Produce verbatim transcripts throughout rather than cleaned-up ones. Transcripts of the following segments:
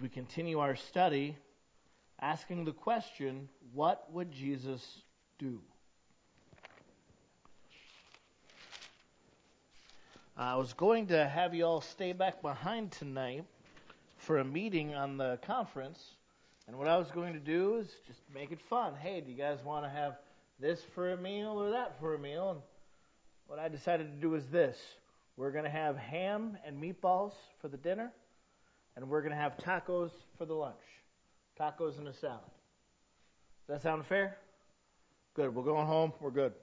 we continue our study asking the question, what would Jesus do? I was going to have you all stay back behind tonight for a meeting on the conference, and what I was going to do is just make it fun. Hey, do you guys want to have this for a meal or that for a meal? And what I decided to do is this. We're going to have ham and meatballs for the dinner, and we're going to have tacos for the lunch. Tacos and a salad. Does that sound fair? Good. We're going home. We're good.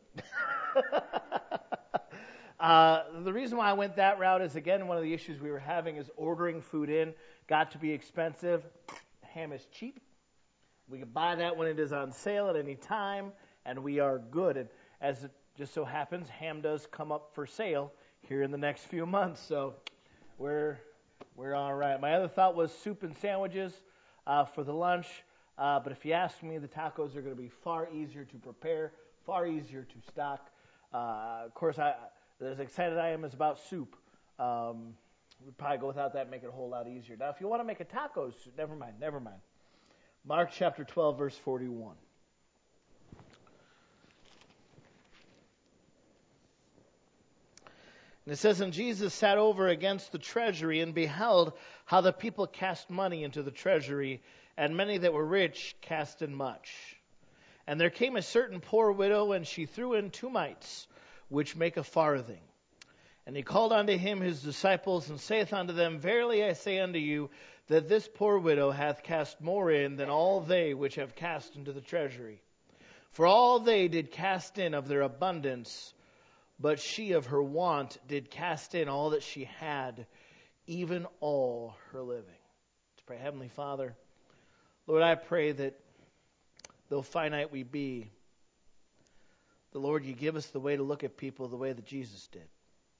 uh, the reason why I went that route is, again, one of the issues we were having is ordering food in got to be expensive. Ham is cheap. We can buy that when it is on sale at any time, and we are good. And as it just so happens, ham does come up for sale here in the next few months, so we're we're all right. My other thought was soup and sandwiches uh, for the lunch, uh, but if you ask me, the tacos are going to be far easier to prepare, far easier to stock. Uh, of course, I, as excited I am as about soup, um, we'd probably go without that and make it a whole lot easier. Now, if you want to make a tacos, never mind, never mind. Mark chapter twelve, verse forty-one. And it says, and Jesus sat over against the treasury and beheld how the people cast money into the treasury, and many that were rich cast in much. And there came a certain poor widow, and she threw in two mites, which make a farthing. And he called unto him his disciples, and saith unto them, verily I say unto you, that this poor widow hath cast more in than all they which have cast into the treasury. For all they did cast in of their abundance, but she of her want did cast in all that she had, even all her living. Let's pray. Heavenly Father, Lord, I pray that though finite we be, the Lord, you give us the way to look at people the way that Jesus did.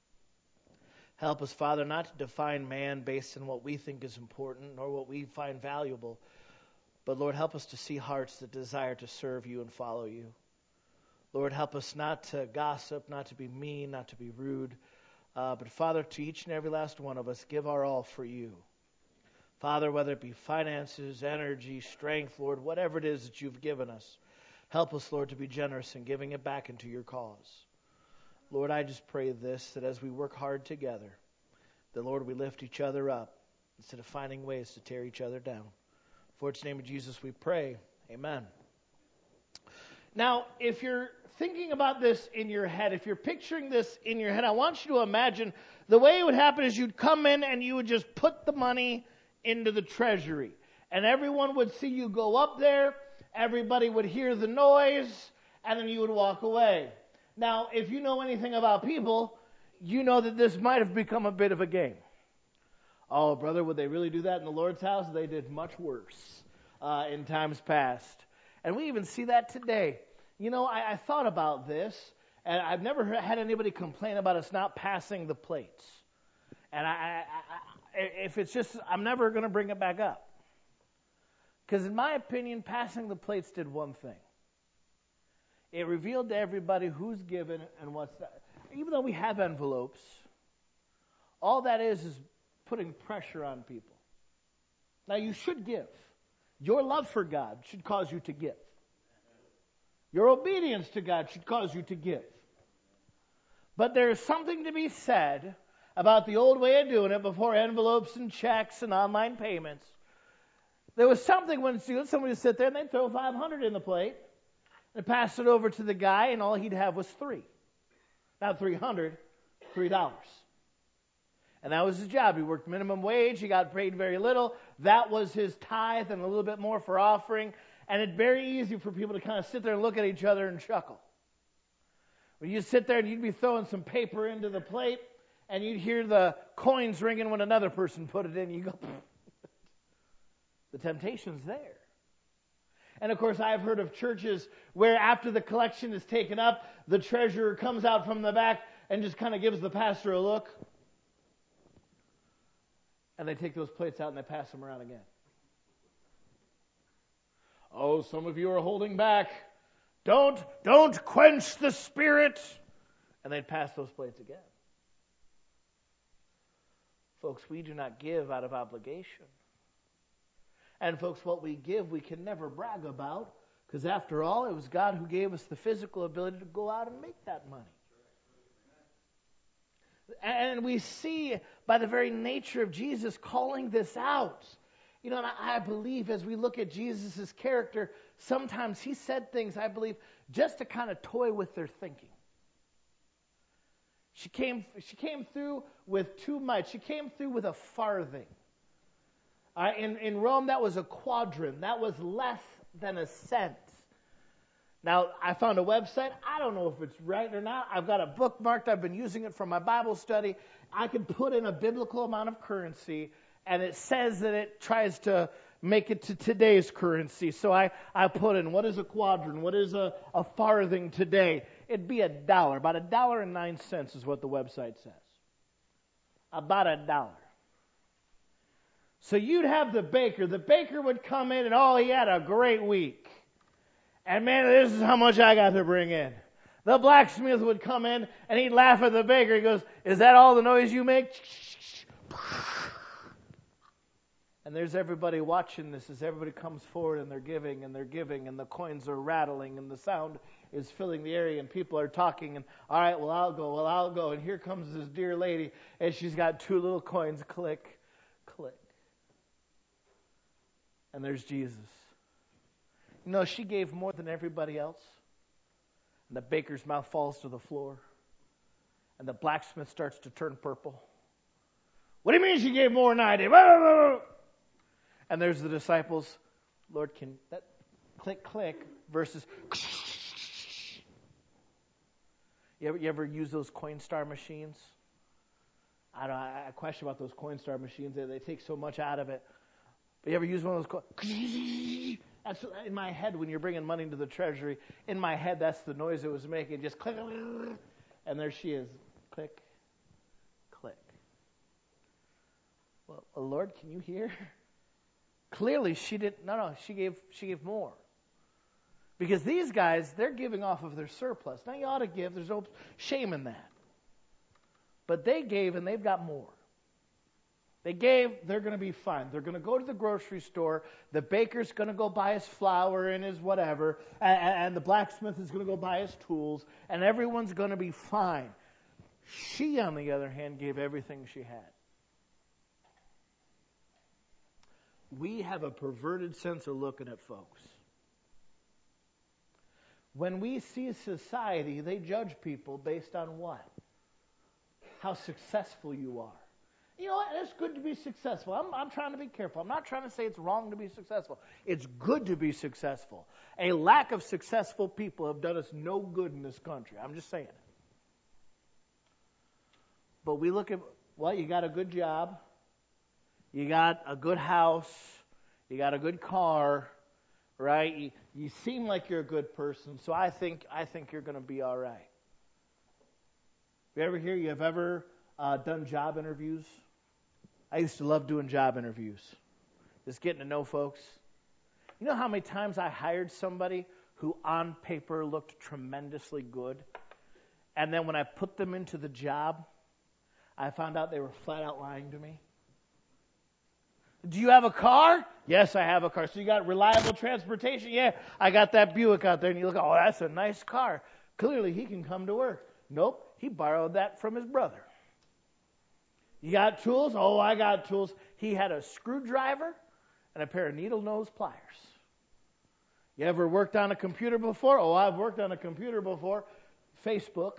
Help us, Father, not to define man based on what we think is important nor what we find valuable, but Lord, help us to see hearts that desire to serve you and follow you. Lord, help us not to gossip, not to be mean, not to be rude. Uh, but Father, to each and every last one of us, give our all for you. Father, whether it be finances, energy, strength, Lord, whatever it is that you've given us, help us, Lord, to be generous in giving it back into your cause. Lord, I just pray this, that as we work hard together, that, Lord, we lift each other up instead of finding ways to tear each other down. For it's in the name of Jesus we pray. Amen. Now, if you're thinking about this in your head, if you're picturing this in your head, I want you to imagine the way it would happen is you'd come in and you would just put the money into the treasury. And everyone would see you go up there, everybody would hear the noise, and then you would walk away. Now, if you know anything about people, you know that this might have become a bit of a game. Oh, brother, would they really do that in the Lord's house? They did much worse uh, in times past. And we even see that today. You know, I, I thought about this, and I've never heard, had anybody complain about us not passing the plates. And I, I, I, if it's just, I'm never going to bring it back up. Because in my opinion, passing the plates did one thing. It revealed to everybody who's given and what's that. Even though we have envelopes, all that is is putting pressure on people. Now, you should give. Your love for God should cause you to give. Your obedience to God should cause you to give. But there is something to be said about the old way of doing it before envelopes and checks and online payments. There was something when somebody would sit there and they'd throw five hundred in the plate and pass it over to the guy, and all he'd have was three. Not three hundred, three dollars. And that was his job. He worked minimum wage. He got paid very little. That was his tithe and a little bit more for offering. And it's very easy for people to kind of sit there and look at each other and chuckle. When you sit there and you'd be throwing some paper into the plate and you'd hear the coins ringing when another person put it in. You go, the temptation's there. And of course, I've heard of churches where after the collection is taken up, the treasurer comes out from the back and just kind of gives the pastor a look. And they take those plates out and they pass them around again. Oh, some of you are holding back. Don't, don't quench the spirit. And they'd pass those plates again. Folks, we do not give out of obligation. And folks, what we give, we can never brag about, because after all, it was God who gave us the physical ability to go out and make that money. And we see by the very nature of Jesus calling this out. You know, and I, I believe as we look at Jesus' character, sometimes he said things, I believe, just to kind of toy with their thinking. She came, she came through with two mites. She came through with a farthing. Uh, in, in Rome, that was a quadrant. That was less than a cent. Now, I found a website. I don't know if it's right or not. I've got a bookmarked. I've been using it for my Bible study. I can put in a biblical amount of currency, and it says that it tries to make it to today's currency. So I, I put in, what is a quadrant? What is a, a farthing today? It'd be a dollar. About a dollar and nine cents is what the website says. About a dollar. So you'd have the baker. The baker would come in, and oh, he had a great week. And man, this is how much I got to bring in. The blacksmith would come in, and he'd laugh at the baker. He goes, is that all the noise you make? And there's everybody watching this as everybody comes forward, and they're giving, and they're giving, and the coins are rattling, and the sound is filling the area, and people are talking, and all right, well, I'll go, well, I'll go. And here comes this dear lady, and she's got two little coins, click, click. And there's Jesus. You know, she gave more than everybody else. And the baker's mouth falls to the floor. And the blacksmith starts to turn purple. What do you mean she gave more than I did? And there's the disciples. Lord, can that click, click versus... You ever, you ever use those Coinstar machines? I don't know, I question about those Coinstar machines. They, they take so much out of it. But you ever use one of those? Co- that's in my head when you're bringing money to the treasury. In my head, that's the noise it was making. Just click, and there she is. Click, click. Well, Lord, can you hear? Clearly, she didn't. No, no, she gave. She gave more. Because these guys, they're giving off of their surplus. Now you ought to give. There's no shame in that. But they gave, and they've got more. They gave, they're going to be fine. They're going to go to the grocery store. The baker's going to go buy his flour and his whatever. And, and the blacksmith is going to go buy his tools. And everyone's going to be fine. She, on the other hand, gave everything she had. We have a perverted sense of looking at folks. When we see society, they judge people based on what? How successful you are. You know what? It's good to be successful. I'm, I'm trying to be careful. I'm not trying to say it's wrong to be successful. It's good to be successful. A lack of successful people have done us no good in this country. I'm just saying it. But we look at, well, you got a good job. You got a good house. You got a good car, right? You, you seem like you're a good person, so I think I think you're going to be all right. You ever hear you have ever uh, done job interviews? I used to love doing job interviews, just getting to know folks. You know how many times I hired somebody who on paper looked tremendously good, and then when I put them into the job, I found out they were flat out lying to me? Do you have a car? Yes, I have a car. So you got reliable transportation? Yeah, I got that Buick out there. And you look, oh, that's a nice car. Clearly, he can come to work. Nope, he borrowed that from his brother. You got tools? Oh, I got tools. He had a screwdriver and a pair of needle-nose pliers. You ever worked on a computer before? Oh, I've worked on a computer before. Facebook.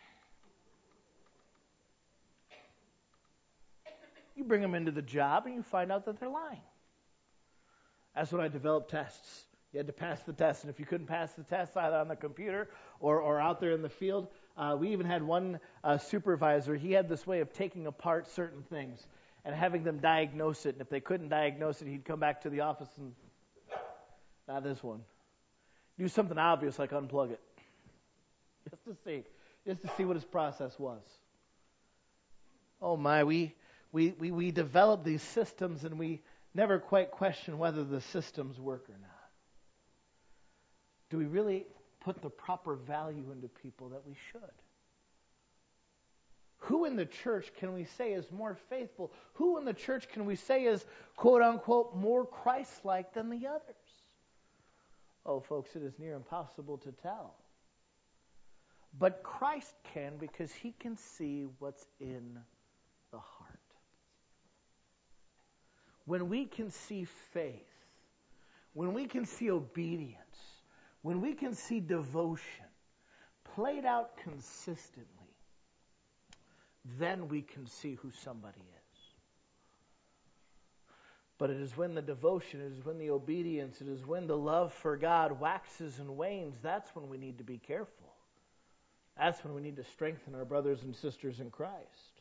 You bring them into the job and you find out that they're lying. That's when I developed tests. You had to pass the test, and if you couldn't pass the test either on the computer or, or out there in the field, uh, we even had one uh, supervisor. He had this way of taking apart certain things and having them diagnose it. And if they couldn't diagnose it, he'd come back to the office and, not this one. Do something obvious like unplug it. Just to see. Just to see what his process was. Oh my, we we we, we develop these systems and we never quite question whether the systems work or not. Do we really put the proper value into people that we should? Who in the church can we say is more faithful? Who in the church can we say is, quote unquote, more Christ-like than the others? Oh, folks, it is near impossible to tell. But Christ can, because he can see what's in the heart. When we can see faith, when we can see obedience, when we can see devotion played out consistently, then we can see who somebody is. But it is when the devotion, it is when the obedience, it is when the love for God waxes and wanes, that's when we need to be careful. That's when we need to strengthen our brothers and sisters in Christ.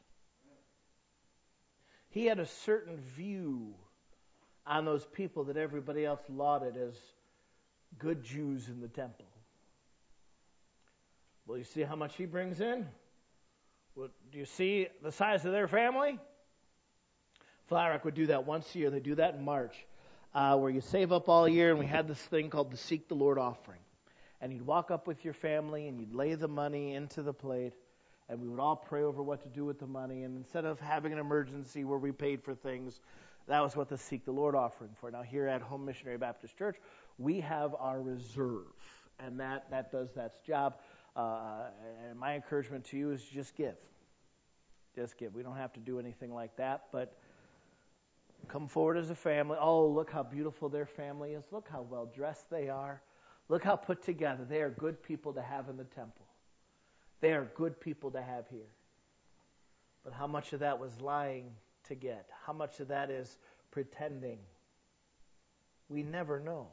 He had a certain view on those people that everybody else lauded as good Jews in the temple. Well, you see how much he brings in? Well, do you see the size of their family? Flat Rock would do that once a year. They do that in March, uh, where you save up all year, and we had this thing called the Seek the Lord offering. And you'd walk up with your family, and you'd lay the money into the plate, and we would all pray over what to do with the money. And instead of having an emergency where we paid for things, that was what the Seek the Lord offering for. Now, here at Home Missionary Baptist Church, we have our reserve, and that, that does that job. Uh, and my encouragement to you is just give. Just give. We don't have to do anything like that, but come forward as a family. Oh, look how beautiful their family is. Look how well dressed they are. Look how put together. They are good people to have in the temple. They are good people to have here. But how much of that was lying to get? How much of that is pretending? We never know.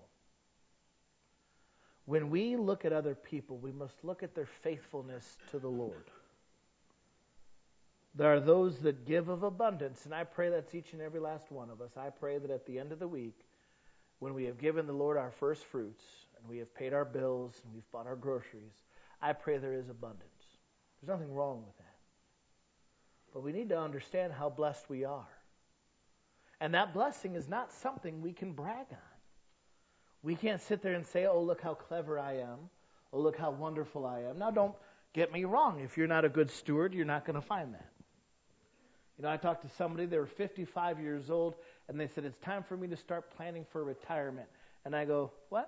When we look at other people, we must look at their faithfulness to the Lord. There are those that give of abundance, and I pray that's each and every last one of us. I pray that at the end of the week, when we have given the Lord our first fruits, and we have paid our bills, and we've bought our groceries, I pray there is abundance. There's nothing wrong with that. But we need to understand how blessed we are. And that blessing is not something we can brag on. We can't sit there and say, oh, look how clever I am. Oh, look how wonderful I am. Now, don't get me wrong. If you're not a good steward, you're not going to find that. You know, I talked to somebody, they were fifty-five years old, and they said, it's time for me to start planning for retirement. And I go, what?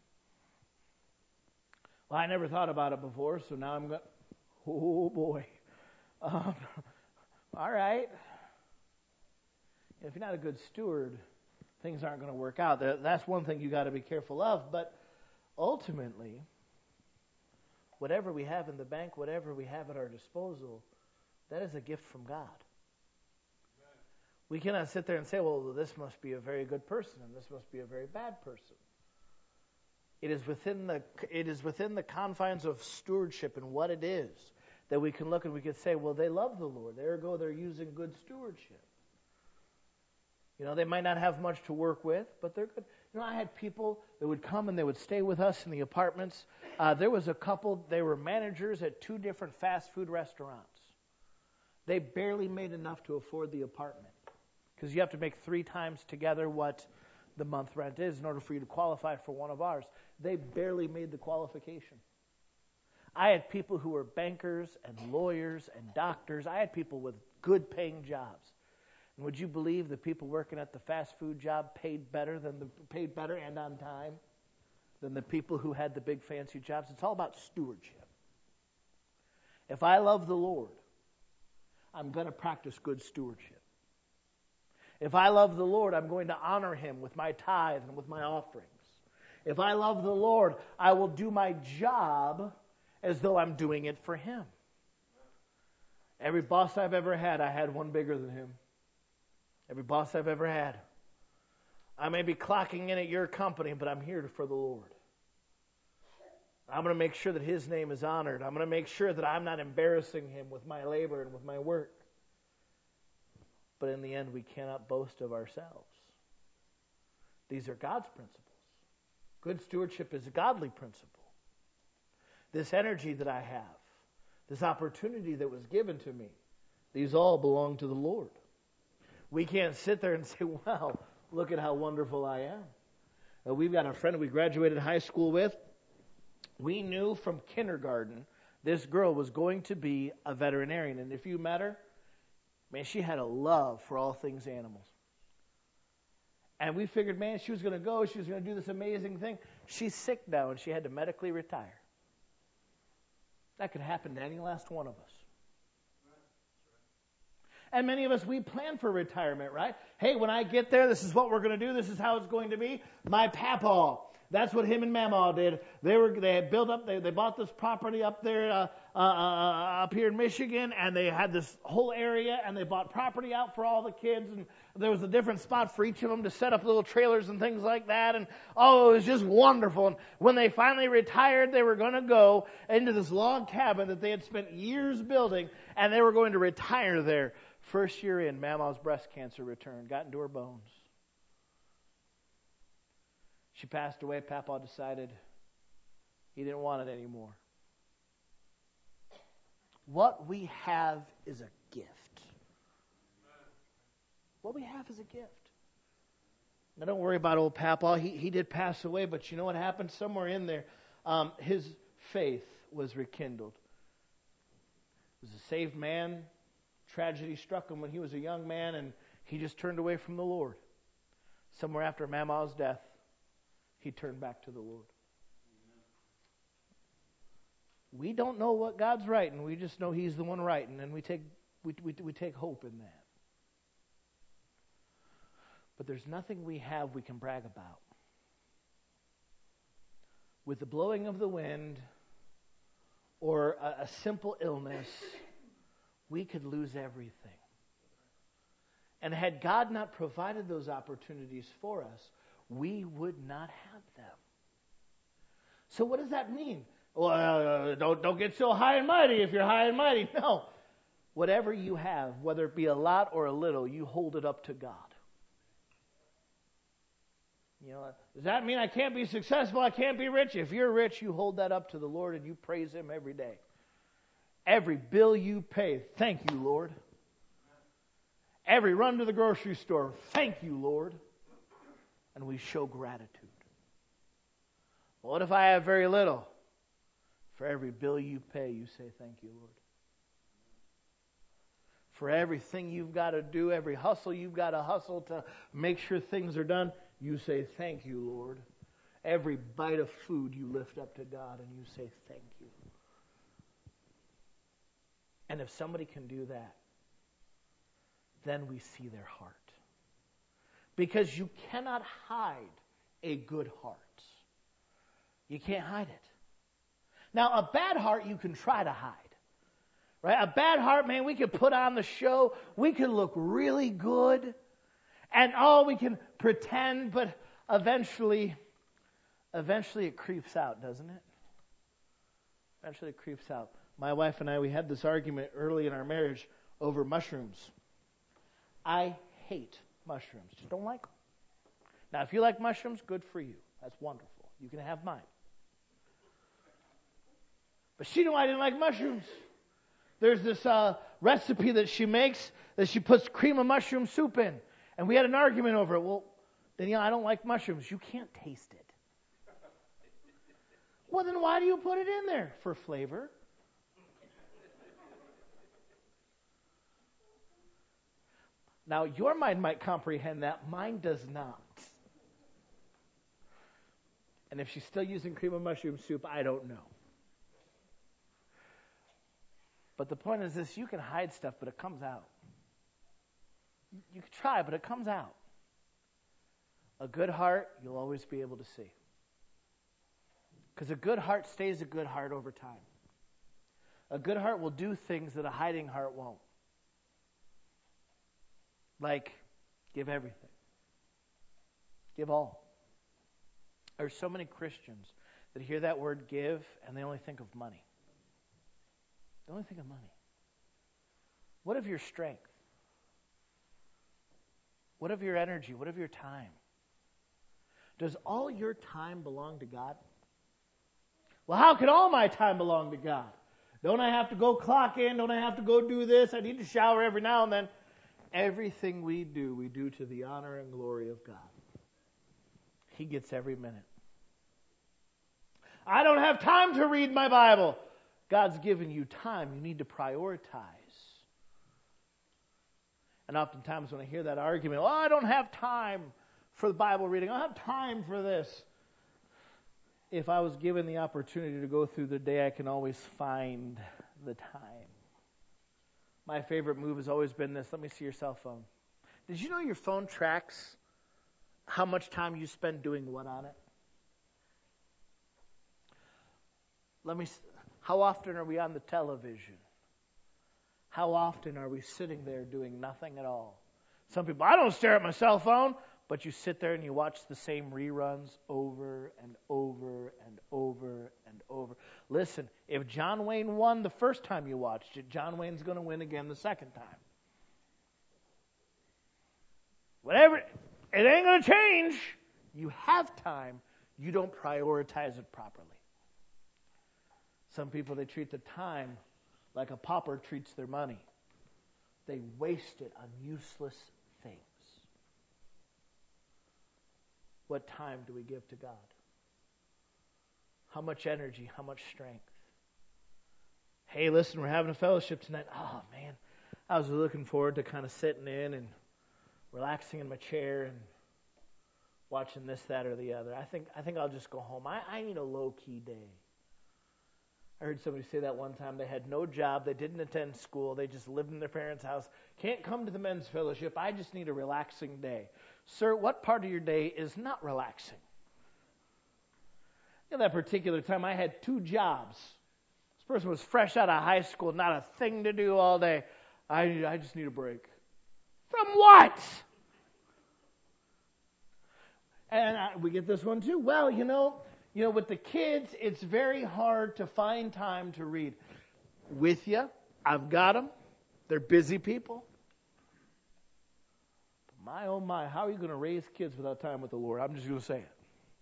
Well, I never thought about it before, so now I'm going, oh, boy. Um, all right. If you're not a good steward, things aren't going to work out. That's one thing you got to be careful of. But ultimately, whatever we have in the bank, whatever we have at our disposal, that is a gift from God. Amen. We cannot sit there and say, well, this must be a very good person and this must be a very bad person. It is within the it is within the confines of stewardship and what it is that we can look and we can say, well, they love the Lord. Ergo, they're using good stewardship. You know, they might not have much to work with, but they're good. You know, I had people that would come and they would stay with us in the apartments. Uh, there was a couple, they were managers at two different fast food restaurants. They barely made enough to afford the apartment because you have to make three times together what the month rent is in order for you to qualify for one of ours. They barely made the qualification. I had people who were bankers and lawyers and doctors. I had people with good paying jobs. And would you believe the people working at the fast food job paid better than the paid better and on time than the people who had the big fancy jobs? It's all about stewardship. If I love the Lord, I'm going to practice good stewardship. If I love the Lord, I'm going to honor Him with my tithe and with my offerings. If I love the Lord, I will do my job as though I'm doing it for Him. Every boss I've ever had, I had one bigger than him. Every boss I've ever had. I may be clocking in at your company, but I'm here for the Lord. I'm going to make sure that His name is honored. I'm going to make sure that I'm not embarrassing Him with my labor and with my work. But in the end, we cannot boast of ourselves. These are God's principles. Good stewardship is a godly principle. This energy that I have, this opportunity that was given to me, these all belong to the Lord. We can't sit there and say, wow, look at how wonderful I am. Uh, we've got a friend we graduated high school with. We knew from kindergarten this girl was going to be a veterinarian. And if you met her, man, she had a love for all things animals. And we figured, man, she was going to go. She was going to do this amazing thing. She's sick now, and she had to medically retire. That could happen to any last one of us. And many of us, we plan for retirement, right? Hey, when I get there, this is what we're going to do. This is how it's going to be. My papaw. That's what him and Mamaw did. They were they had built up. They they bought this property up there, uh, uh, uh, up here in Michigan, and they had this whole area, and they bought property out for all the kids, and there was a different spot for each of them to set up little trailers and things like that. And oh, it was just wonderful. And when they finally retired, they were going to go into this log cabin that they had spent years building, and they were going to retire there. First year in, Mamaw's breast cancer returned, got into her bones. She passed away. Papa decided he didn't want it anymore. What we have is a gift. What we have is a gift. Now, don't worry about old Papa. He, he did pass away, but you know what happened? Somewhere in there, um, his faith was rekindled. He was a saved man. Tragedy struck him when he was a young man, and he just turned away from the Lord. Somewhere after Mamaw's death, he turned back to the Lord. We don't know what God's writing. We just know He's the one writing, and we take we, we, we take hope in that. But there's nothing we have we can brag about. With the blowing of the wind or a, a simple illness, we could lose everything. And had God not provided those opportunities for us, we would not have them. So what does that mean? Well, uh, don't, don't get so high and mighty if you're high and mighty. No. Whatever you have, whether it be a lot or a little, you hold it up to God. You know, does that mean I can't be successful? I can't be rich? If you're rich, you hold that up to the Lord and you praise Him every day. Every bill you pay, thank you, Lord. Every run to the grocery store, thank you, Lord. And we show gratitude. What if I have very little? For every bill you pay, you say, thank you, Lord. For everything you've got to do, every hustle you've got to hustle to make sure things are done, you say, thank you, Lord. Every bite of food you lift up to God and you say, thank you. And if somebody can do that, then we see their heart. Because you cannot hide a good heart. You can't hide it. Now, a bad heart you can try to hide. Right? A bad heart, man, we can put on the show. We can look really good. And oh, we can pretend, but eventually, eventually it creeps out, doesn't it? Eventually it creeps out. My wife and I, we had this argument early in our marriage over mushrooms. I hate mushrooms. Just don't like them. Now, if you like mushrooms, good for you. That's wonderful. You can have mine. But she knew I didn't like mushrooms. There's this uh, recipe that she makes that she puts cream of mushroom soup in. And we had an argument over it. Well, Danielle, I don't like mushrooms. You can't taste it. Well, then why do you put it in there? For flavor. Now, your mind might comprehend that. Mine does not. And if she's still using cream of mushroom soup, I don't know. But the point is this, you can hide stuff, but it comes out. You can try, but it comes out. A good heart, you'll always be able to see. Because a good heart stays a good heart over time. A good heart will do things that a hiding heart won't. Like, give everything. Give all. There's so many Christians that hear that word give and they only think of money. They only think of money. What of your strength? What of your energy? What of your time? Does all your time belong to God? Well, how can all my time belong to God? Don't I have to go clock in? Don't I have to go do this? I need to shower every now and then. Everything we do, we do to the honor and glory of God. He gets every minute. I don't have time to read my Bible. God's given you time. You need to prioritize. And oftentimes when I hear that argument, oh, I don't have time for the Bible reading. I don't have time for this. If I was given the opportunity to go through the day, I can always find the time. My favorite move has always been this. Let me see your cell phone. Did you know your phone tracks how much time you spend doing what on it? Let me. How often are we on the television? How often are we sitting there doing nothing at all? Some people, I don't stare at my cell phone, but you sit there and you watch the same reruns over and over and over and over. Listen, if John Wayne won the first time you watched it, John Wayne's going to win again the second time. Whatever, it ain't going to change. You have time. You don't prioritize it properly. Some people, they treat the time like a pauper treats their money. They waste it on useless things. What time do we give to God? How much energy? How much strength? Hey, listen, we're having a fellowship tonight. Oh, man, I was looking forward to kind of sitting in and relaxing in my chair and watching this, that, or the other. I think I think I'll just go home. I, I need a low-key day. I heard somebody say that one time. They had no job. They didn't attend school. They just lived in their parents' house. Can't come to the men's fellowship. I just need a relaxing day. Sir, what part of your day is not relaxing? In that particular time, I had two jobs. This person was fresh out of high school, not a thing to do all day. I, I just need a break. From what? And I, we get this one too. Well, you know, you know, with the kids, it's very hard to find time to read. With you, I've got them. They're busy people. But my, oh my, how are you going to raise kids without time with the Lord? I'm just going to say it.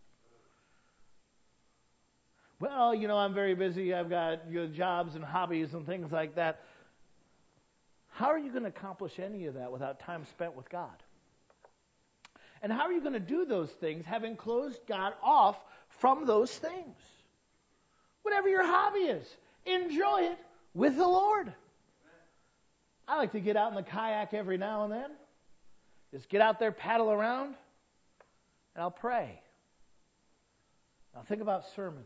Well, you know, I'm very busy. I've got you know, jobs and hobbies and things like that. How are you going to accomplish any of that without time spent with God? And how are you going to do those things having closed God off from those things? Whatever your hobby is, enjoy it with the Lord. I like to get out in the kayak every now and then. Just get out there, paddle around, and I'll pray. I'll think about sermons.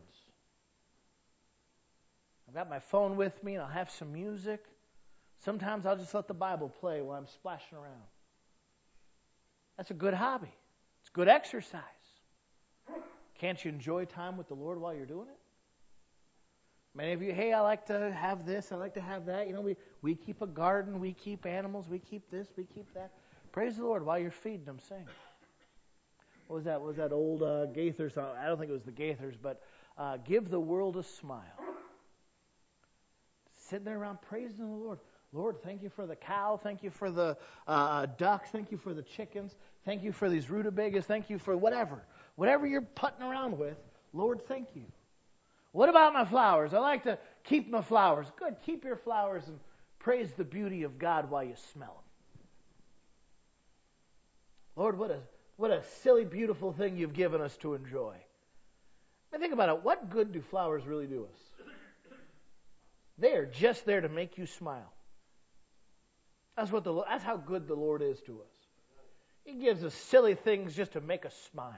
I've got my phone with me, and I'll have some music. Sometimes I'll just let the Bible play while I'm splashing around. That's a good hobby. It's good exercise. Can't you enjoy time with the Lord while you're doing it? Many of you, hey, I like to have this, I like to have that. You know, we, we keep a garden, we keep animals, we keep this, we keep that. Praise the Lord while you're feeding them, sing. What was that? What was that old uh, Gaither song? I don't think it was the Gaithers, but uh, give the world a smile. Sitting there around praising the Lord. Lord, thank you for the cow. Thank you for the uh, ducks. Thank you for the chickens. Thank you for these rutabagas. Thank you for whatever. Whatever you're putting around with, Lord, thank you. What about my flowers? I like to keep my flowers. Good, keep your flowers and praise the beauty of God while you smell them. Lord, what a what a silly, beautiful thing you've given us to enjoy. I mean, think about it. What good do flowers really do us? They are just there to make you smile. That's what the that's how good the Lord is to us. He gives us silly things just to make us smile.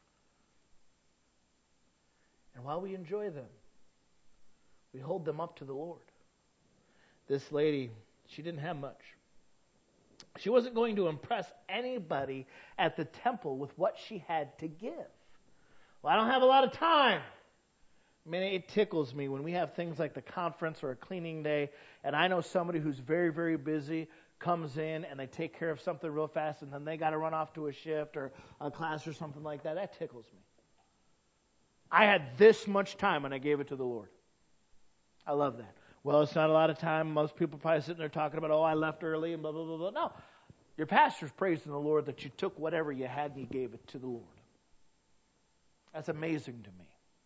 And while we enjoy them, we hold them up to the Lord. This lady, she didn't have much. She wasn't going to impress anybody at the temple with what she had to give. Well, I don't have a lot of time. I mean, it tickles me when we have things like the conference or a cleaning day, and I know somebody who's very, very busy comes in and they take care of something real fast, and then they got to run off to a shift or a class or something like that. That tickles me. I had this much time and I gave it to the Lord. I love that. Well, it's not a lot of time. Most people probably sitting there talking about, oh, I left early and blah, blah, blah, blah. No. Your pastor's praising the Lord that you took whatever you had and you gave it to the Lord. That's amazing to me.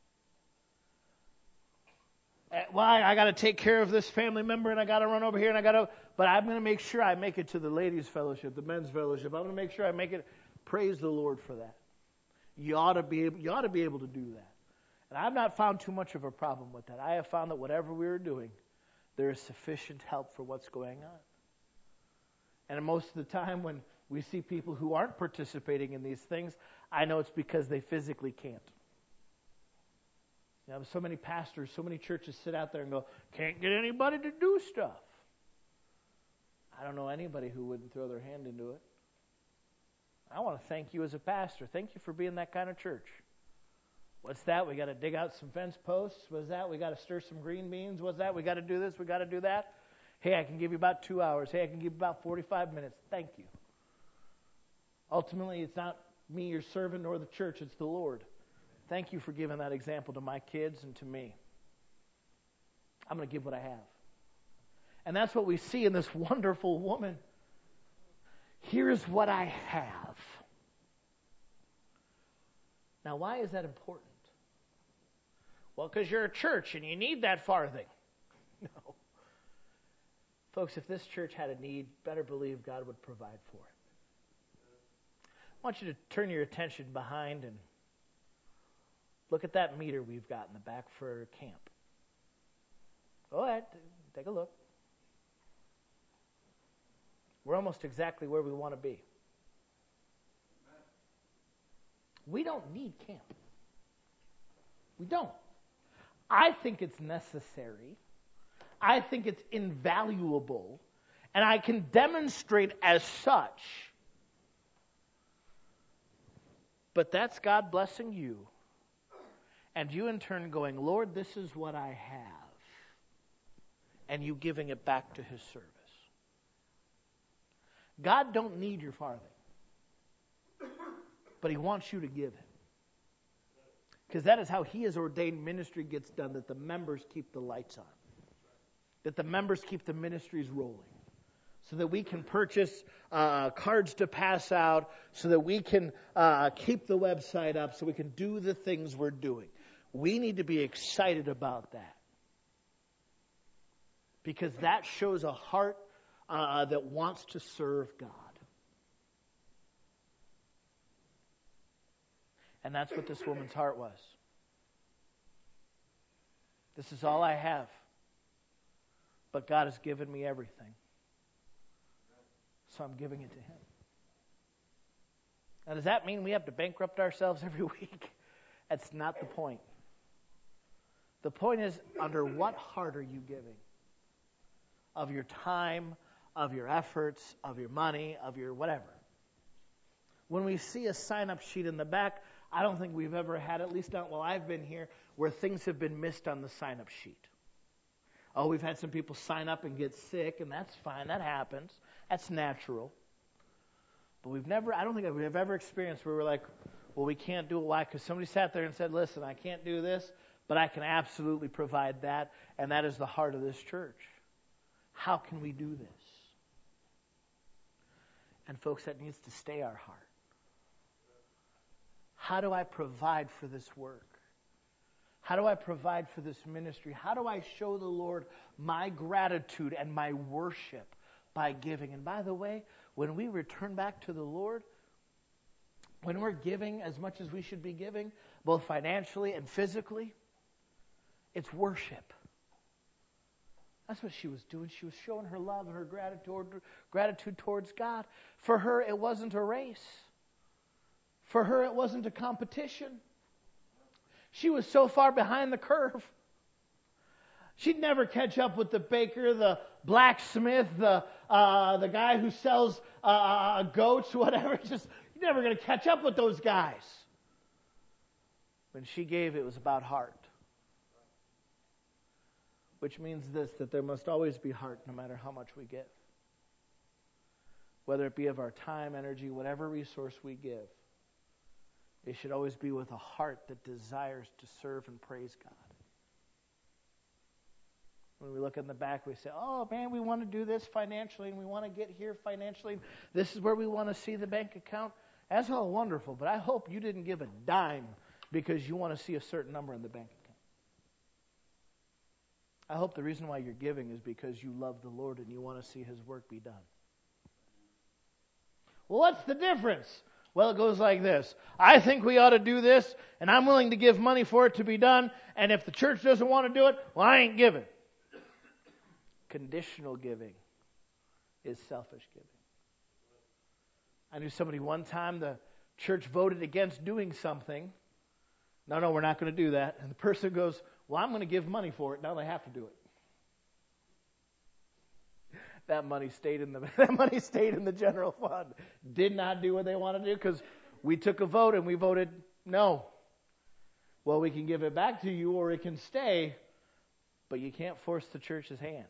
Well, I, I got to take care of this family member and I got to run over here and I got to, but I'm going to make sure I make it to the ladies' fellowship, the men's fellowship. I'm going to make sure I make it. Praise the Lord for that. You ought to be able, you ought to be able to do that. And I've not found too much of a problem with that. I have found that whatever we are doing, there is sufficient help for what's going on. And most of the time when we see people who aren't participating in these things, I know it's because they physically can't. You know, so many pastors, so many churches sit out there and go, can't get anybody to do stuff. I don't know anybody who wouldn't throw their hand into it. I want to thank you as a pastor. Thank you for being that kind of church. What's that? We got to dig out some fence posts. What's that? We got to stir some green beans. What's that? We got to do this. We got to do that. Hey, I can give you about two hours. Hey, I can give you about forty-five minutes. Thank you. Ultimately, it's not me, your servant, nor the church. It's the Lord. Thank you for giving that example to my kids and to me. I'm going to give what I have. And that's what we see in this wonderful woman. Here's what I have. Now, why is that important? Well, because you're a church and you need that farthing. No. Folks, if this church had a need, better believe God would provide for it. I want you to turn your attention behind and look at that meter we've got in the back for camp. Go ahead, take a look. We're almost exactly where we want to be. We don't need camp. We don't. I think it's necessary. I think it's invaluable. And I can demonstrate as such. But that's God blessing you. And you in turn going, Lord, this is what I have. And you giving it back to His service. God don't need your farthing. But He wants you to give it. Because that is how He has ordained ministry gets done, that the members keep the lights on. That the members keep the ministries rolling. So that we can purchase uh, cards to pass out, so that we can uh, keep the website up, so we can do the things we're doing. We need to be excited about that. Because that shows a heart uh, that wants to serve God. And that's what this woman's heart was. This is all I have. But God has given me everything. So I'm giving it to Him. Now, does that mean we have to bankrupt ourselves every week? That's not the point. The point is, under what heart are you giving? Of your time, of your efforts, of your money, of your whatever. When we see a sign-up sheet in the back, I don't think we've ever had, at least not while I've been here, where things have been missed on the sign-up sheet. Oh, we've had some people sign up and get sick, and that's fine. That happens. That's natural. But we've never, I don't think we've ever experienced where we're like, well, we can't do it. Why? Because somebody sat there and said, listen, I can't do this, but I can absolutely provide that, and that is the heart of this church. How can we do this? And folks, that needs to stay our heart. How do I provide for this work? How do I provide for this ministry? How do I show the Lord my gratitude and my worship by giving? And by the way, when we return back to the Lord, when we're giving as much as we should be giving, both financially and physically, it's worship. That's what she was doing. She was showing her love and her gratitude, gratitude towards God. For her, it wasn't a race. For her, it wasn't a competition. She was so far behind the curve. She'd never catch up with the baker, the blacksmith, the uh, the guy who sells uh, goats, whatever. Just you're never going to catch up with those guys. When she gave, it was about heart. Which means this, that there must always be heart no matter how much we give. Whether it be of our time, energy, whatever resource we give. It should always be with a heart that desires to serve and praise God. When we look in the back, we say, oh man, we want to do this financially, and we want to get here financially. This is where we want to see the bank account. That's all wonderful, but I hope you didn't give a dime because you want to see a certain number in the bank account. I hope the reason why you're giving is because you love the Lord and you want to see His work be done. Well, what's the difference? Well, it goes like this. I think we ought to do this, and I'm willing to give money for it to be done, and if the church doesn't want to do it, well, I ain't giving. Conditional giving is selfish giving. I knew somebody one time, the church voted against doing something. No, no, we're not going to do that. And the person goes, well, I'm going to give money for it. Now they have to do it. That money stayed in the that money stayed in the general fund. Did not do what they wanted to do because we took a vote and we voted no. Well, we can give it back to you or it can stay, but you can't force the church's hand.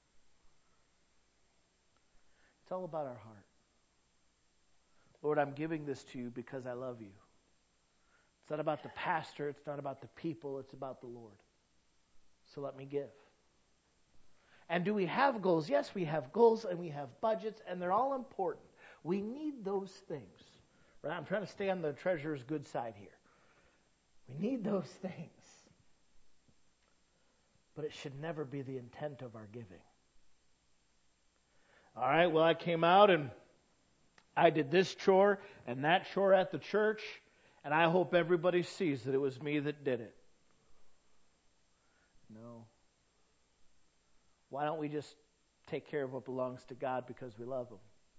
It's all about our heart. Lord, I'm giving this to you because I love you. It's not about the pastor. It's not about the people. It's about the Lord. So let me give. And do we have goals? Yes, we have goals and we have budgets, and they're all important. We need those things. Right? I'm trying to stay on the treasurer's good side here. We need those things. But it should never be the intent of our giving. All right, well, I came out and I did this chore and that chore at the church, and I hope everybody sees that it was me that did it. No. Why don't we just take care of what belongs to God because we love Him?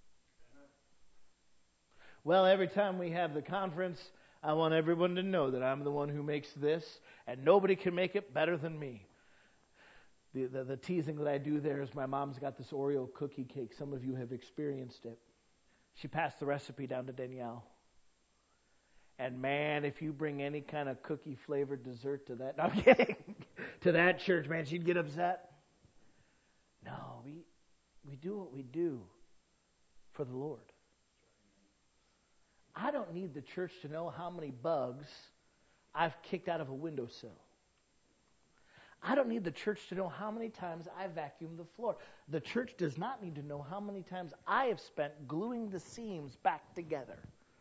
Well, every time we have the conference, I want everyone to know that I'm the one who makes this, and nobody can make it better than me. The, the, the teasing that I do there is my mom's got this Oreo cookie cake. Some of you have experienced it. She passed the recipe down to Danielle. And man, if you bring any kind of cookie-flavored dessert to that, no, I'm kidding, to that church, man, she'd get upset. No, we we do what we do for the Lord. I don't need the church to know how many bugs I've kicked out of a windowsill. I don't need the church to know how many times I vacuumed the floor. The church does not need to know how many times I have spent gluing the seams back together.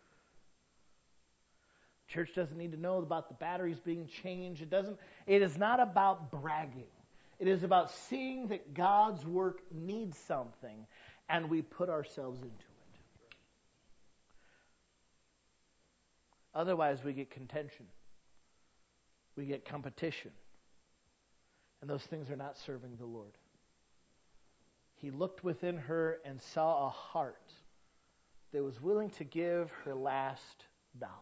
Church doesn't need to know about the batteries being changed. It doesn't. It is not about bragging. It is about seeing that God's work needs something, and we put ourselves into it. Otherwise, we get contention. We get competition. And those things are not serving the Lord. He looked within her and saw a heart that was willing to give her last dollar.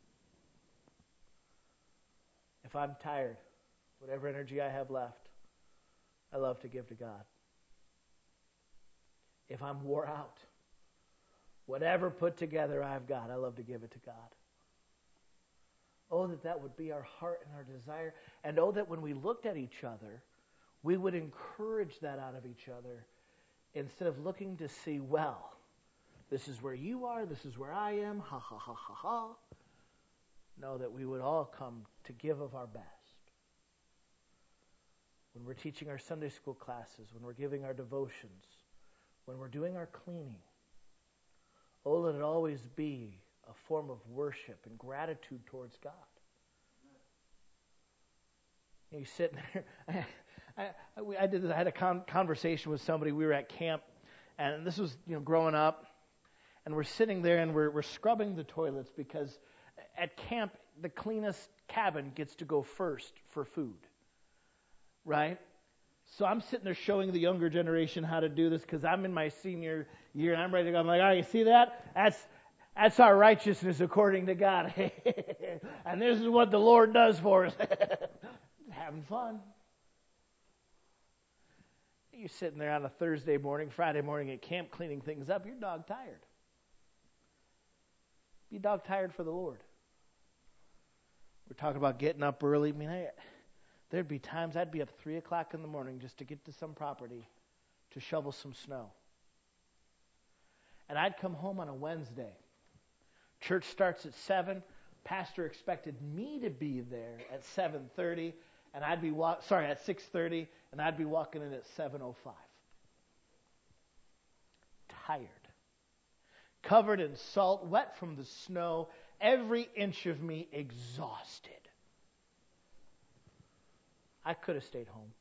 If I'm tired, whatever energy I have left, I love to give to God. If I'm wore out, whatever put together I've got, I love to give it to God. Oh, that that would be our heart and our desire. And oh, that when we looked at each other, we would encourage that out of each other instead of looking to see, well, this is where you are, this is where I am, ha, ha, ha, ha, ha. No, that we would all come to give of our best. When we're teaching our Sunday school classes, when we're giving our devotions, when we're doing our cleaning, oh, let it always be a form of worship and gratitude towards God. You sit there. I, I, I did. I had a con- conversation with somebody. We were at camp, and this was, you know, growing up, and we're sitting there and we're we're scrubbing the toilets because at camp the cleanest cabin gets to go first for food. Right? So I'm sitting there showing the younger generation how to do this because I'm in my senior year and I'm ready to go. I'm like, all right, you see that? That's that's our righteousness according to God. And this is what the Lord does for us. Having fun. You're sitting there on a Thursday morning, Friday morning at camp cleaning things up. You're dog tired. Be dog tired for the Lord. We're talking about getting up early. I mean, I... There'd be times I'd be up three o'clock in the morning just to get to some property to shovel some snow. And I'd come home on a Wednesday. Church starts at seven. Pastor expected me to be there at seven thirty, and I'd be walk. Sorry, at six thirty, and I'd be walking in at seven oh five. Tired, covered in salt, wet from the snow. Every inch of me exhausted. I could have stayed home.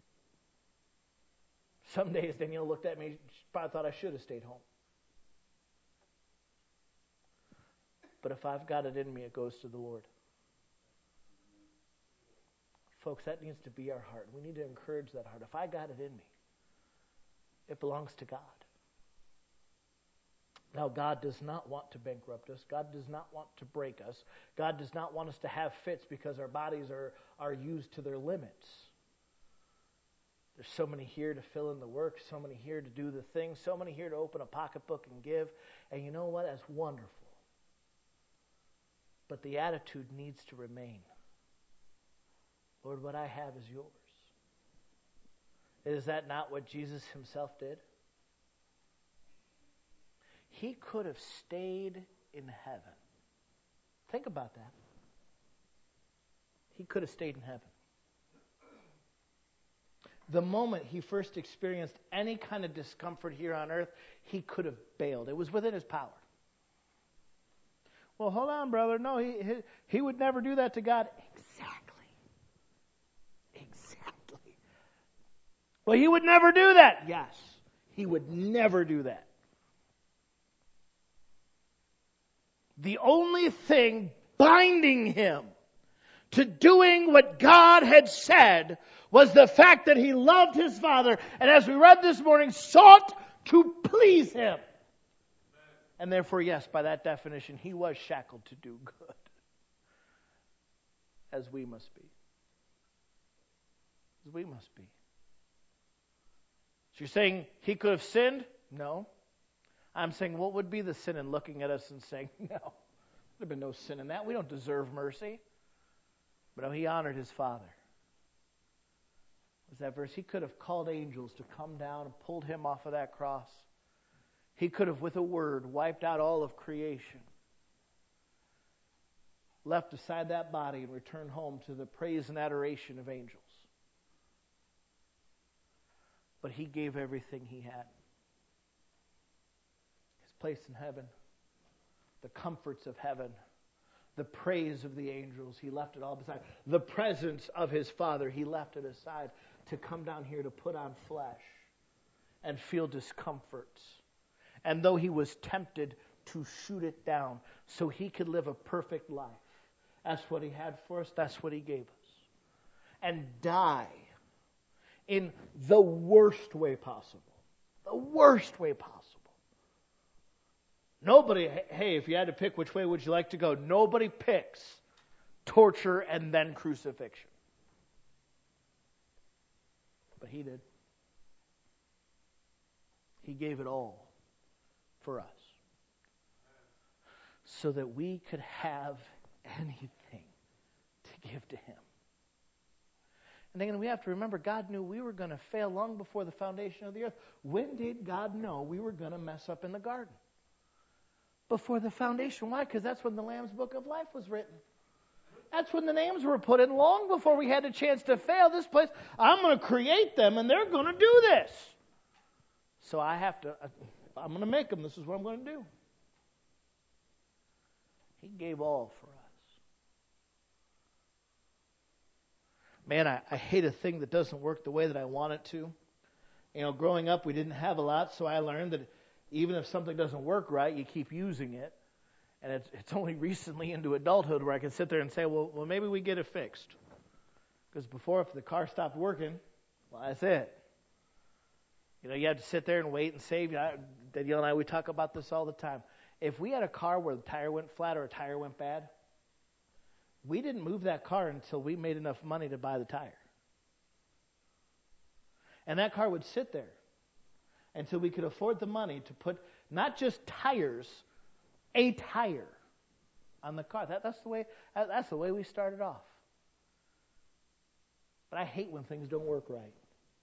Some days Danielle looked at me, she probably thought I should have stayed home. But if I've got it in me, it goes to the Lord. Folks, that needs to be our heart. We need to encourage that heart. If I got it in me, it belongs to God. Now, God does not want to bankrupt us. God does not want to break us. God does not want us to have fits because our bodies are, are used to their limits. There's so many here to fill in the work, so many here to do the things, so many here to open a pocketbook and give. And you know what? That's wonderful. But the attitude needs to remain. Lord, what I have is yours. Is that not what Jesus himself did? He could have stayed in heaven. Think about that. He could have stayed in heaven. The moment he first experienced any kind of discomfort here on earth, he could have bailed. It was within his power. Well, hold on, brother. No, he, he, he would never do that to God. Exactly. Exactly. Well, he would never do that. Yes, he would never do that. The only thing binding him to doing what God had said was the fact that he loved his Father, and as we read this morning, sought to please him. And therefore, yes, by that definition, he was shackled to do good, as we must be. As we must be. So you're saying he could have sinned? No. I'm saying, what would be the sin in looking at us and saying, no, there'd have been no sin in that. We don't deserve mercy. But no, he honored his Father. Was that verse? He could have called angels to come down and pulled him off of that cross. He could have, with a word, wiped out all of creation. Left aside that body and returned home to the praise and adoration of angels. But he gave everything he had. Place in heaven, the comforts of heaven, the praise of the angels, he left it all beside. The presence of his Father, he left it aside to come down here to put on flesh and feel discomforts. And though he was tempted to shoot it down so he could live a perfect life, that's what he had for us, that's what he gave us. And die in the worst way possible. The worst way possible. Nobody, hey, if you had to pick which way would you like to go, nobody picks torture and then crucifixion. But he did. He gave it all for us so that we could have anything to give to him. And again, we have to remember, God knew we were going to fail long before the foundation of the earth. When did God know we were going to mess up in the garden? Before the foundation. Why? Because that's when the Lamb's Book of Life was written. That's when the names were put in, long before we had a chance to fail this place. I'm going to create them, and they're going to do this. So I have to, I'm going to make them. This is what I'm going to do. He gave all for us. Man, I, I hate a thing that doesn't work the way that I want it to. You know, growing up, we didn't have a lot, so I learned that even if something doesn't work right, you keep using it. And it's, it's only recently into adulthood where I can sit there and say, well, well, maybe we get it fixed. Because before, if the car stopped working, well, that's it. You know, you had to sit there and wait and save. You know, Danielle and I, we talk about this all the time. If we had a car where the tire went flat or a tire went bad, we didn't move that car until we made enough money to buy the tire. And that car would sit there until we could afford the money to put not just tires, a tire on the car. That, that's the way. That, that's the way we started off. But I hate when things don't work right.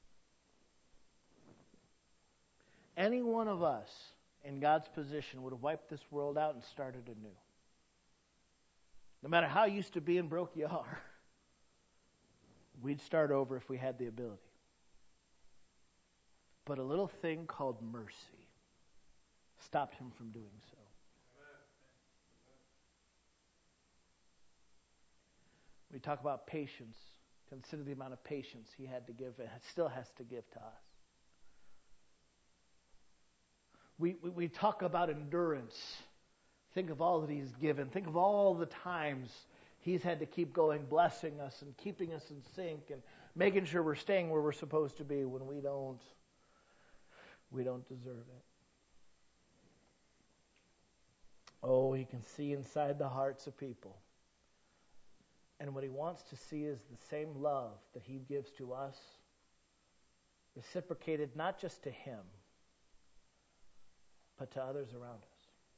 Any one of us in God's position would have wiped this world out and started anew. No matter how used to be and broke you are, we'd start over if we had the ability. But a little thing called mercy stopped him from doing so. We talk about patience. Consider the amount of patience he had to give and still has to give to us. We, we, we talk about endurance. Think of all that He's given. Think of all the times He's had to keep going, blessing us and keeping us in sync and making sure we're staying where we're supposed to be when we don't, we don't deserve it. Oh, He can see inside the hearts of people. And what He wants to see is the same love that He gives to us, reciprocated not just to Him, but to others around us.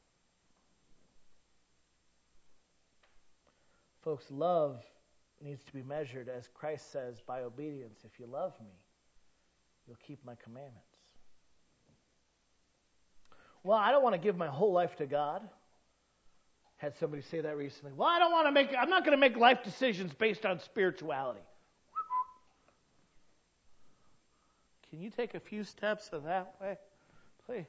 Folks, love needs to be measured, as Christ says, by obedience. If you love me, you'll keep my commandments. Well, I don't want to give my whole life to God. Had somebody say that recently. Well, I don't want to make, I'm not going to make life decisions based on spirituality. Can you take a few steps of that way, please?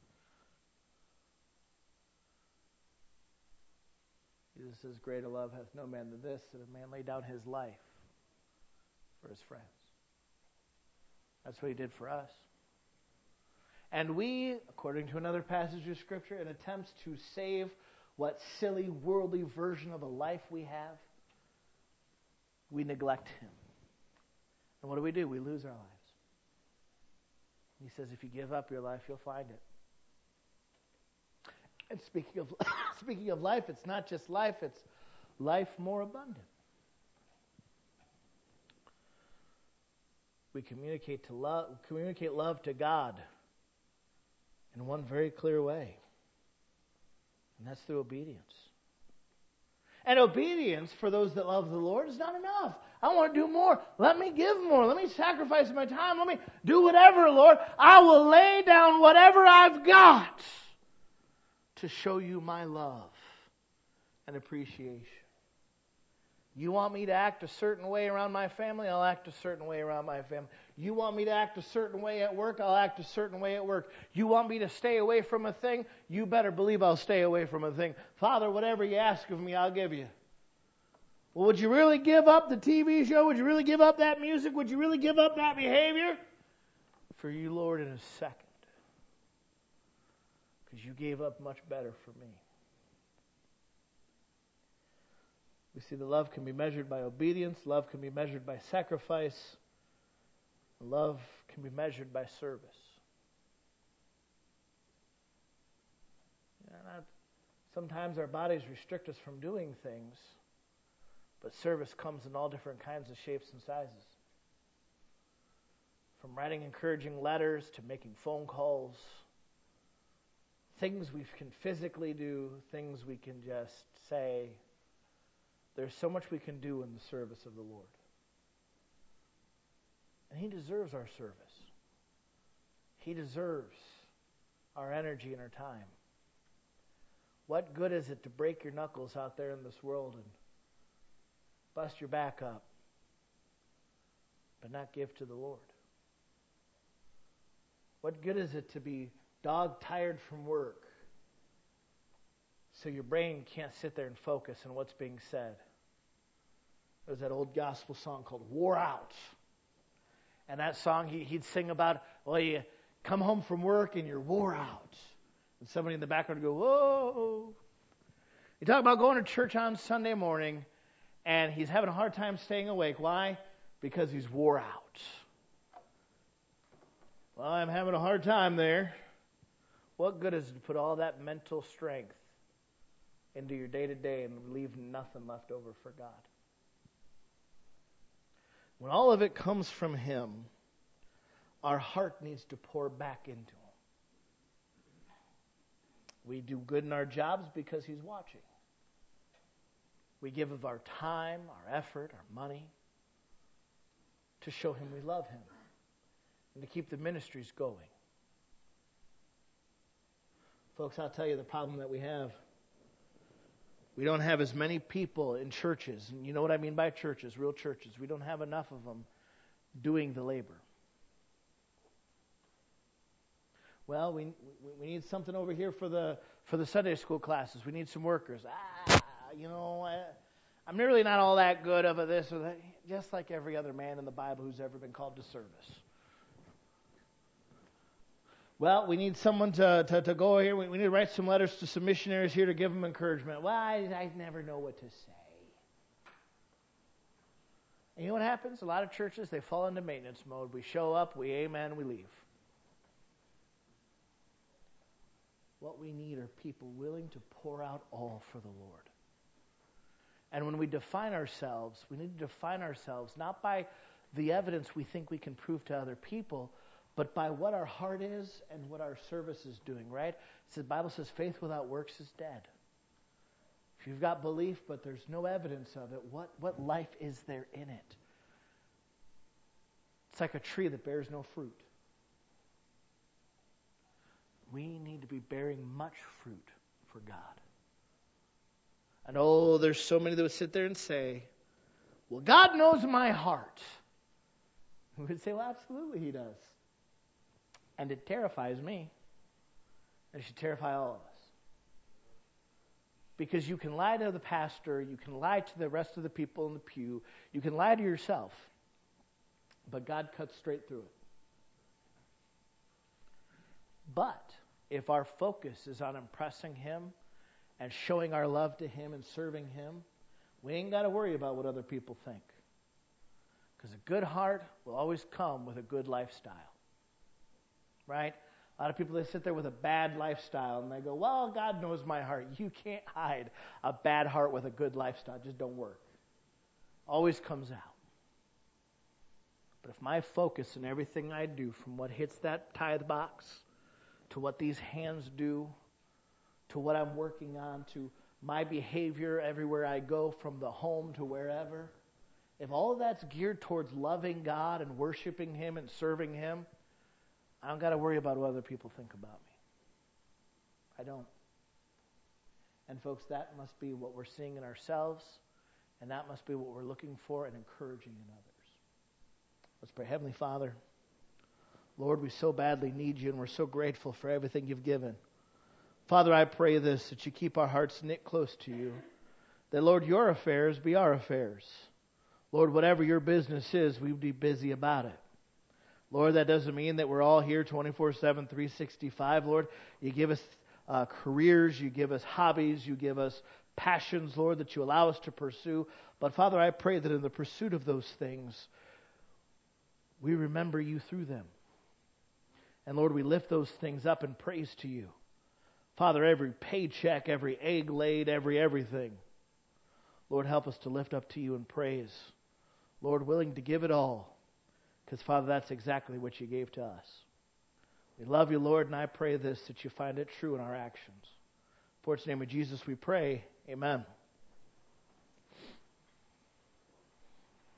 Jesus says, greater love hath no man than this, that a man lay down his life for his friends. That's what He did for us. And we, according to another passage of Scripture, in attempts to save what silly, worldly version of a life we have, we neglect Him. And what do we do? We lose our lives. He says, if you give up your life, you'll find it. And speaking of speaking of life, it's not just life, it's life more abundant. We communicate to love, communicate love to God in one very clear way. And that's through obedience. And obedience, for those that love the Lord, is not enough. I want to do more. Let me give more. Let me sacrifice my time. Let me do whatever, Lord. I will lay down whatever I've got to show you my love and appreciation. You want me to act a certain way around my family? I'll act a certain way around my family. You want me to act a certain way at work? I'll act a certain way at work. You want me to stay away from a thing? You better believe I'll stay away from a thing. Father, whatever you ask of me, I'll give you. Well, would you really give up the T V show? Would you really give up that music? Would you really give up that behavior? For you, Lord, in a second. Because you gave up much better for me. We see that love can be measured by obedience. Love can be measured by sacrifice. Love can be measured by service. Not, sometimes our bodies restrict us from doing things, but service comes in all different kinds of shapes and sizes. From writing encouraging letters to making phone calls. Things we can physically do, things we can just say. There's so much we can do in the service of the Lord. And He deserves our service. He deserves our energy and our time. What good is it to break your knuckles out there in this world and bust your back up, but not give to the Lord? What good is it to be dog-tired from work so your brain can't sit there and focus on what's being said? There's that old gospel song called Wore Out. And that song, he, he'd sing about, well, you come home from work and you're wore out. And somebody in the background would go, whoa. You talk about going to church on Sunday morning, and he's having a hard time staying awake. Why? Because he's wore out. Well, I'm having a hard time there. What good is it to put all that mental strength into your day-to-day and leave nothing left over for God? When all of it comes from Him, our heart needs to pour back into Him. We do good in our jobs because He's watching. We give of our time, our effort, our money to show Him we love Him and to keep the ministries going. Folks, I'll tell you the problem that we have. We don't have as many people in churches, and you know what I mean by churches, real churches. We don't have enough of them doing the labor. Well, we we need something over here for the for the Sunday school classes. We need some workers. Ah, you know, I, I'm really not all that good of a this or that. Just like every other man in the Bible who's ever been called to service. Well, we need someone to, to, to go here. We, we need to write some letters to some missionaries here to give them encouragement. Well, I, I never know what to say. And you know what happens? A lot of churches, they fall into maintenance mode. We show up, we amen, we leave. What we need are people willing to pour out all for the Lord. And when we define ourselves, we need to define ourselves not by the evidence we think we can prove to other people, but by what our heart is and what our service is doing, right? So the Bible says faith without works is dead. If you've got belief, but there's no evidence of it, what, what life is there in it? It's like a tree that bears no fruit. We need to be bearing much fruit for God. And oh, there's so many that would sit there and say, well, God knows my heart. We would say, well, absolutely He does. And it terrifies me. And it should terrify all of us. Because you can lie to the pastor, you can lie to the rest of the people in the pew, you can lie to yourself, but God cuts straight through it. But if our focus is on impressing Him and showing our love to Him and serving Him, we ain't got to worry about what other people think. Because a good heart will always come with a good lifestyle. Right? A lot of people, they sit there with a bad lifestyle and they go, well, God knows my heart. You can't hide a bad heart with a good lifestyle. It just don't work. Always comes out. But if my focus in everything I do, from what hits that tithe box, to what these hands do, to what I'm working on, to my behavior everywhere I go, from the home to wherever, if all of that's geared towards loving God and worshiping Him and serving Him, I don't got to worry about what other people think about me. I don't. And folks, that must be what we're seeing in ourselves, and that must be what we're looking for and encouraging in others. Let's pray. Heavenly Father, Lord, we so badly need You, and we're so grateful for everything You've given. Father, I pray this, that You keep our hearts knit close to You, that, Lord, Your affairs be our affairs. Lord, whatever Your business is, we be busy about it. Lord, that doesn't mean that we're all here twenty-four seven, three sixty-five. Lord, You give us uh, careers, You give us hobbies, You give us passions, Lord, that You allow us to pursue. But Father, I pray that in the pursuit of those things, we remember You through them. And Lord, we lift those things up in praise to You. Father, every paycheck, every egg laid, every everything, Lord, help us to lift up to You in praise. Lord, willing to give it all. Because, Father, that's exactly what You gave to us. We love You, Lord, and I pray this, that You find it true in our actions. For it's in the name of Jesus we pray. Amen.